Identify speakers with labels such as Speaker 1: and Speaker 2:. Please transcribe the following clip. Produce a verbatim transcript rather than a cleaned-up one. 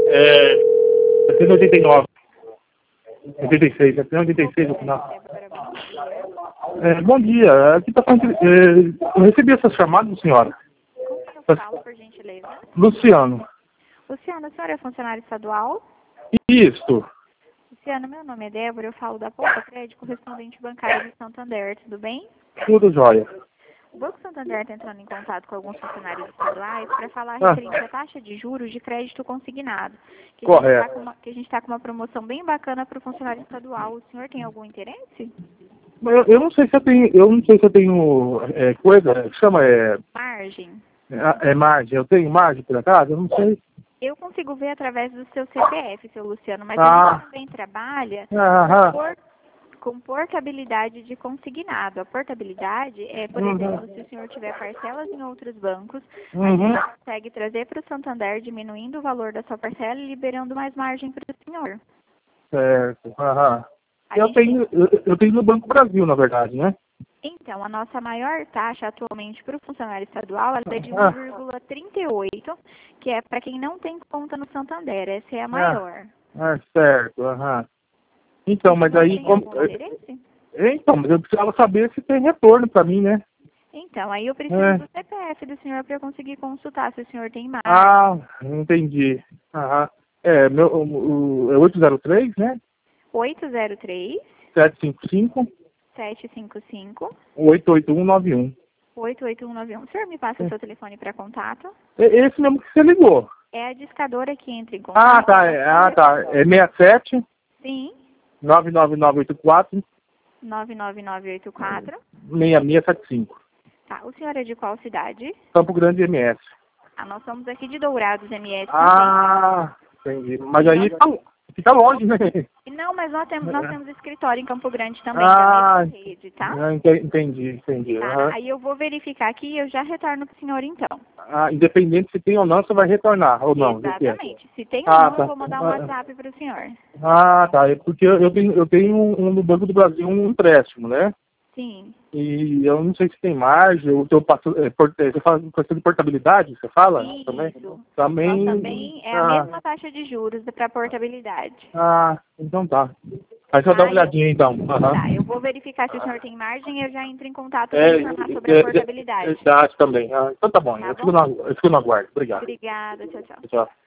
Speaker 1: É, setenta oitenta e nove. oitenta e seis, setenta oitenta e seis no final. É, bom dia, aqui tá falando, é, eu recebi essa chamada do senhora.
Speaker 2: Com quem eu falo, por gentileza?
Speaker 1: Luciano.
Speaker 2: Luciano, a senhora é funcionário estadual?
Speaker 1: Isso.
Speaker 2: Luciano, meu nome é Débora, eu falo da Poupa Crédito, correspondente bancário de Santander, tudo bem?
Speaker 1: Tudo jóia.
Speaker 2: O Banco Santander está entrando em contato com alguns funcionários estaduais para falar
Speaker 1: Ah.
Speaker 2: referente à taxa de juros de crédito consignado. Que
Speaker 1: Correto.
Speaker 2: A gente tá com uma, que a gente está com uma promoção bem bacana para o funcionário estadual. O senhor tem algum interesse?
Speaker 1: Eu, eu não sei se eu tenho, eu não sei se eu tenho é, coisa, chama, é,
Speaker 2: Margem.
Speaker 1: é, é margem, eu tenho margem por acaso? Eu não sei.
Speaker 2: Eu consigo ver através do seu C P F, seu Luciano, mas
Speaker 1: Ah.
Speaker 2: a gente também trabalha
Speaker 1: Aham.
Speaker 2: com, por, com portabilidade de consignado. A portabilidade é, por
Speaker 1: Uhum.
Speaker 2: exemplo, se o senhor tiver parcelas em outros bancos, a
Speaker 1: Uhum.
Speaker 2: gente consegue trazer para o Santander, diminuindo o valor da sua parcela e liberando mais margem para o senhor.
Speaker 1: Certo. Aham.
Speaker 2: A
Speaker 1: Eu
Speaker 2: gente
Speaker 1: tenho, eu, eu tenho no Banco Brasil, na verdade, né?
Speaker 2: Então, a nossa maior taxa atualmente para o funcionário estadual ela é de
Speaker 1: Ah.
Speaker 2: um vírgula trinta e oito, que é para quem não tem conta no Santander. Essa é a
Speaker 1: Ah.
Speaker 2: maior.
Speaker 1: Ah, certo. Aham. Então,
Speaker 2: O
Speaker 1: mas
Speaker 2: senhor
Speaker 1: aí
Speaker 2: tem
Speaker 1: como.
Speaker 2: algum interesse?
Speaker 1: Então, mas eu precisava saber se tem retorno para mim, né?
Speaker 2: Então, aí eu preciso
Speaker 1: É.
Speaker 2: do C P F do senhor para eu conseguir consultar se o senhor tem mais.
Speaker 1: Ah, entendi. Aham. É, meu, o, o, é oito zero três, né?
Speaker 2: oito zero três,
Speaker 1: sete cinco cinco,
Speaker 2: sete cinco cinco,
Speaker 1: oito oito um nove um.
Speaker 2: oito oito um nove um. O senhor me passa o
Speaker 1: É.
Speaker 2: seu telefone para contato?
Speaker 1: É esse mesmo que você ligou.
Speaker 2: É a discadora que entra em
Speaker 1: Ah,
Speaker 2: contato.
Speaker 1: tá. É, ah, tá. É seis sete,
Speaker 2: Sim,
Speaker 1: nove nove nove oito quatro,
Speaker 2: nove nove nove oito quatro.
Speaker 1: seis seis sete cinco.
Speaker 2: Tá, o senhor é de qual cidade?
Speaker 1: Campo Grande M S.
Speaker 2: Ah, nós somos aqui de Dourados, M S também.
Speaker 1: Ah, entendi. Mas aí tá, fica longe, né?
Speaker 2: Não, mas nós temos, nós temos escritório em Campo Grande também,
Speaker 1: Ah,
Speaker 2: da mesma rede, tá?
Speaker 1: ah, ente- entendi, entendi.
Speaker 2: Tá,
Speaker 1: Aham.
Speaker 2: aí eu vou verificar aqui e eu já retorno pro senhor então.
Speaker 1: Ah, independente se tem ou não, você vai retornar, ou não? do que é?
Speaker 2: Exatamente. Se tem ou
Speaker 1: Ah,
Speaker 2: não, eu
Speaker 1: tá.
Speaker 2: vou mandar um
Speaker 1: Ah,
Speaker 2: WhatsApp pro senhor.
Speaker 1: ah, tá. É porque eu eu tenho, eu tenho um, um no Banco do Brasil um empréstimo, né?
Speaker 2: Sim.
Speaker 1: E eu não sei se tem margem, ou se eu passo, é, por- é, você fala questão de portabilidade, você fala? Também?
Speaker 2: Isso.
Speaker 1: Também.
Speaker 2: Nós também é a
Speaker 1: Ah,
Speaker 2: mesma taxa de juros para portabilidade.
Speaker 1: ah, então tá. Aí você vai dar uma
Speaker 2: Tá, eu,
Speaker 1: olhadinha então. Aham.
Speaker 2: tá, eu vou verificar se o senhor tem margem e eu já entro em contato para
Speaker 1: É,
Speaker 2: informar sobre
Speaker 1: é,
Speaker 2: a
Speaker 1: é,
Speaker 2: portabilidade.
Speaker 1: é, é, também. Ah, então tá bom,
Speaker 2: Tá
Speaker 1: eu
Speaker 2: bom?
Speaker 1: fico no, eu fico no aguardo. Obrigado.
Speaker 2: Obrigada, tchau, tchau.
Speaker 1: Tchau.